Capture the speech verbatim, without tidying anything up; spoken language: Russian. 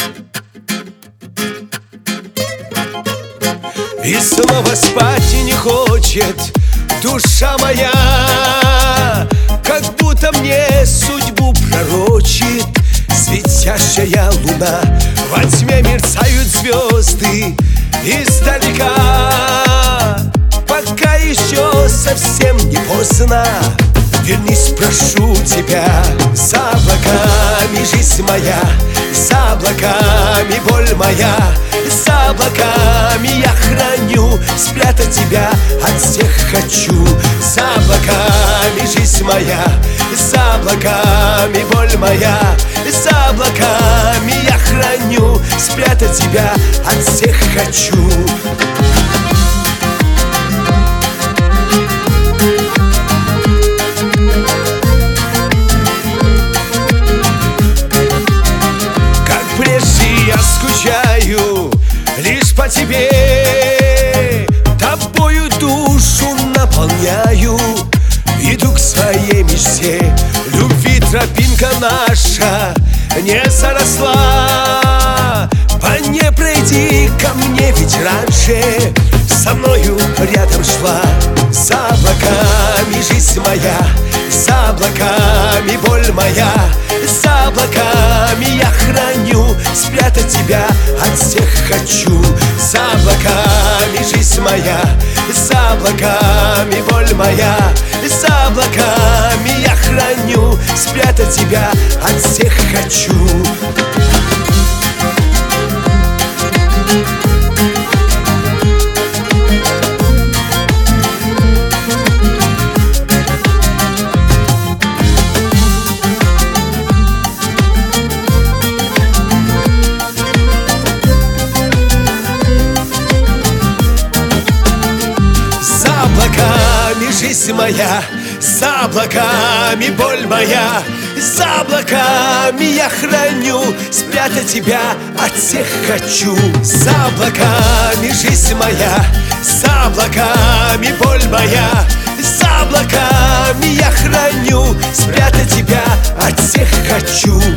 И снова спать и не хочет душа моя, как будто мне судьбу пророчит светящая луна. Во тьме мерцают звезды издалека. Пока еще совсем не поздно, вернись, прошу тебя. За облаками жизнь моя, за облаками боль моя, за облаками я храню, спрятать тебя от всех хочу. За облаками жизнь моя, за облаками боль моя, за облаками я храню, спрятать тебя от всех хочу. Скучаю лишь по тебе, тобою душу наполняю. Иду к своей мечте, любви тропинка наша не заросла. По ней пройди ко мне, ведь раньше со мною рядом шла. За облаками жизнь моя, за облаками боль моя, за облаками я храню, спрятать тебя от всех хочу. За облаками жизнь моя, за облаками боль моя, за облаками я храню, спрятать тебя от всех хочу. Жизнь моя, за облаками боль моя, за облаками я храню, спрятать тебя от всех хочу. За облаками жизнь моя, за облаками боль моя, за облаками я храню, спрятать тебя от всех хочу.